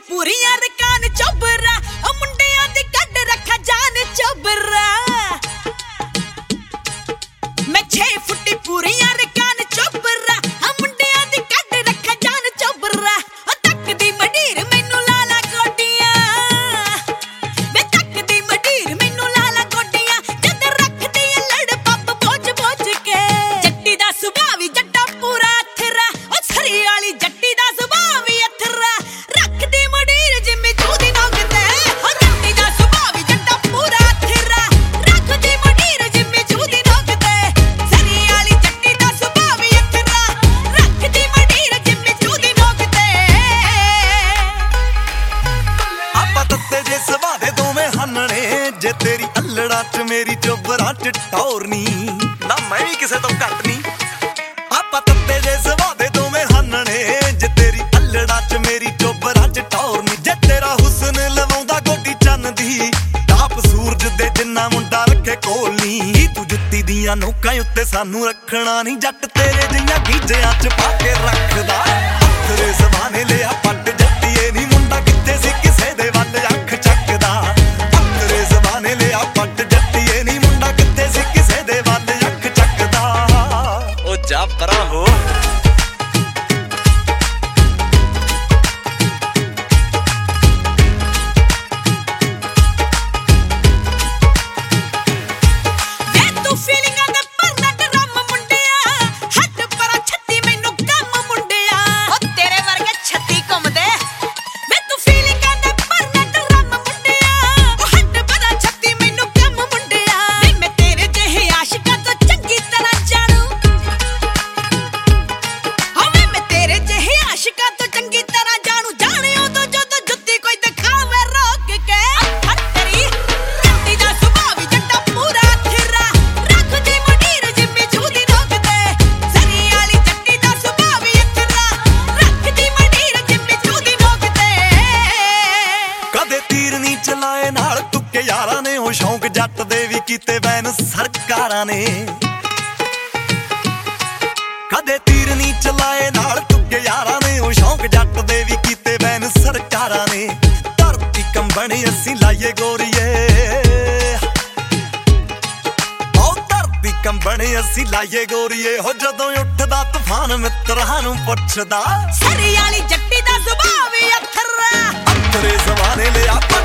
ਪੂਰੀਆਂ ਰਕਾਨ ਚੋਬਰਾ ਉਹ ਮੁੰਡਿਆਂ ਦੀ ਕੱਢ ਰੱਖਾ ਜਾਨ ਚੋਬਰਾ ਮੈਂ 6 ਫੁੱਟੀ ਪੂਰੀਆਂ ਰਕਾਨ ਚੋਬਰਾ ਉਹ ਮੁੰਡਿਆਂ ਦੀ ਕੱਢ ਰੱਖਾ ਜਾਨ ਚੋਬਰਾ ਉਹ ਤੱਕਦੀ ਮਡੀਰ ਮੈਨੂੰ ਲਾਲਾ ਗੋਡੀਆਂ ਮੈਂ ਤੱਕਦੀ ਮਡੀਰ ਮੈਨੂੰ ਲਾਲਾ ਗੋਡੀਆਂ ਜਦ ਰੱਖਦੀ ਲੜ ਪੱਪ ਬੋਝ ਬੋਝ ਕੇ ਜੱਟੀ ਦਾ ਸੁਭਾਅ ਵੀ ਜੱਟਾ ਪੂਰਾ ਅਥਰਾ ਉਹ ਸਰੀ ਵਾਲੀ ਜੱਟੀ ਦਾ ਸੁਭਾਅ ਵੀ ਅਥਰਾ ਰੱਖਦੀ ਮਡੀਰ ਜਿੰਮੀ ਚੂਦੀ ਨੋਕ ਤੇ ਉਹ ਜੱਟੀ ਦਾ ਸੁਭਾਅ ਵੀ ਜੱਟਾ ਪੂਰਾ ਅਥਰਾ ਰੱਖਦੀ ਮਡੀਰ ਜਿੰਮੀ ਚੂਦੀ ਨੋਕ ਤੇ ਸਰੀ ਵਾਲੀ ਜੱਟੀ ਦਾ ਸੁਭਾਅ ਵੀ ਅਥਰਾ ਰੱਖਦੀ ਮਡੀਰ ਜਿੰਮੀ ਚੂਦੀ ਨੋਕ ਤੇ ਆਪਾਂ ਤੱਤੇ ਜੇ ਸੁਭਾਅ ਦੇ ਦੋਵੇਂ ਹੰਨਣੇ ਜੇ ਤੇਰੀ ਅਲੜਾ ਚ ਮੇਰੀ ਚੋਬਰਾ ਚ ਟੌਰਨੀ ਨਾ ਮੈਂ ਵੀ ਕਿਸੇ ਤੋਂ ਘੱਟ ਨਹੀਂ ਆਪਾਂ ਤੱਤੇ ਜੇ ਸੁਭਾਅ ਦੇ ਦੋਵੇਂ ਹੰਨਣੇ ਜੇ ਤੇਰੀ ਅਲੜਾ ਚ ਮੇਰੀ ਚੋਬਰਾ ਚ ਟੌਰਨੀ ਜੇ ਤੇਰਾ ਹੁਸਨ ਲਵਾਉਂਦਾ ਗੋਡੀ ਚੰਨ ਦੀ ਤਾਪ ਸੂਰਜ ਦੇ ਜਿੰਨਾ ਮੁੰਡਾ ਰੱਖੇ ਕੋਲ ਨੀ ਤੂੰ ਜੁੱਤੀ ਦੀਆਂ ਨੋਕਾਂ ਉੱਤੇ ਸਾਨੂੰ ਰੱਖਣਾ ਨਹੀਂ ਜੱਟ ਤੇਰੇ ਜਿਹੀਆਂ ਗੀਜਿਆਂ ਚ ਪਾ ਕੇ ਰੱਖਦਾ ਤੇਰੇ ਜ਼ਮਾਨੇ ਲਿਆ ਪੱਟ ਜੱਟੀਏ ਨੀ ਮੁੰਡਾ ਕਿੱਥੇ ਸੀ ਕਿਸੇ ਦੇ ਵੱਲ ਅੱਖ ਚੱਕਦਾ ਤੇਰੇ ਜ਼ਮਾਨੇ ਲਿਆ ਪੱਟ ਜੱਟੀਏ ਨੀ ਮੁੰਡਾ ਕਿੱਥੇ ਸੀ ਕਿਸੇ ਦੇ ਵੱਲ ਅੱਖ ਚੱਕਦਾ ਉਹ ਜਾ ਪਰਾਂ ਹੋ ਵੇ ਤੂੰ ਫੀਲਿੰਗਾਂ ਦੇ ਪਰਨਾ ਡਰਮ ਮੁੰਡਿਆ ਹੱਟ ਪਰਾਂ ਛੱਤੀ ਮੈਨੂੰ ਕੰਮ ਮੁੰਡਿਆ ਉਹ ਤੇਰੇ ਵਰਗੇ ਛੱਤੀ ਘੁੰਮਦੇ ਵੇ ਤੂੰ ਫੀਲਿੰਗਾਂ ਦੇ ਪਰਨਾ ਡਰਮ ਮੁੰਡਿਆ ਉਹ ਹੱਟ ਪਰਾਂ ਛੱਤੀ ਮੈਨੂੰ ਕੰਮ ਮੁੰਡਿਆ ਵੇ ਮੈਂ ਤੇਰੇ ਜਿਹੇ ਆਸ਼ਿਕਾਂ ਤੋਂ ਚੰਗੀ ਤਰ੍ਹਾਂ ਜਾਣੂ ਹੋਵੇ ਮੈਂ ਤੇਰੇ ਜਿਹੇ ਆਸ਼ਿਕਾਂ ਤੋਂ ਚੰਗੀ ਤਰ੍ਹਾਂ ਜਾਣੂ ਜਾਣਿਓ ਤੋਂ ਜਦੋਂ ਜੁੱਤੀ ਕੋਈ ਦਿਖਾਵੇ ਰੋਕ ਕੇ ਤੇਰੀ ਜੱਟੀ ਦਾ ਸੁਭਾਅ ਵੀ ਜੱਟਾ ਪੂਰਾ ਅਥਰਾ ਰੱਖਦੀ ਮਡੀਰ ਜਿੰਮੀ ਚੂਦੀ ਨੋਕ ਤੇ ਸਰੀ ਵਾਲੀ ਜੱਟੀ ਦਾ ਸੁਭਾਅ ਵੀ ਅਥਰਾ ਰੱਖਦੀ ਮਡੀਰ ਜਿੰਮੀ ਚੂਦੀ ਨੋਕ ਤੇ ਕਦੇ ਤੀਰ ਨਹੀਂ ਚਲਾਏ ਨਾਲ ਤੁੱਕੇ ਯਾਰਾਂ ਨੇ ਉਹ ਸ਼ੌਂਕ ਜੱਟ ਦੇ ਵੀ ਕੀਤੇ ਬੈਨ ਸਰਕਾਰਾਂ ਨੇ ਕਦੇ ਤੀਰ ਨਹੀਂ ਚਲਾਏ ਨਾਲ ਤੁੱਕੇ ਯਾਰਾਂ ਨੇ ਉਹ ਸ਼ੌਂਕ ਜੱਟ ਦੇ ਵੀ ਕੀਤੇ ਬੈਨ ਸਰਕਾਰਾਂ ਨੇ ਧਰਤੀ ਕੰਬਣੀ ਅਸੀਂ ਲਾਈਏ ਗੋਰੀਏ ਉਹ ਧਰਤੀ ਕੰਬਣੀ ਅਸੀਂ ਲਾਈਏ ਗੋਰੀਏ ਹੋ ਜਦੋਂ ਉੱਠਦਾ ਤੂਫਾਨ ਮਿੱਤਰਾਂ ਨੂੰ ਪੁੱਛਦਾ ਸਰੀ ਵਾਲੀ ਜੱਟੀ ਦਾ ਸੁਭਾਅ ਵੀ ਅਥਰਾ ਤੇਰੇ ਜ਼ਮਾਨੇ ਲਿਆ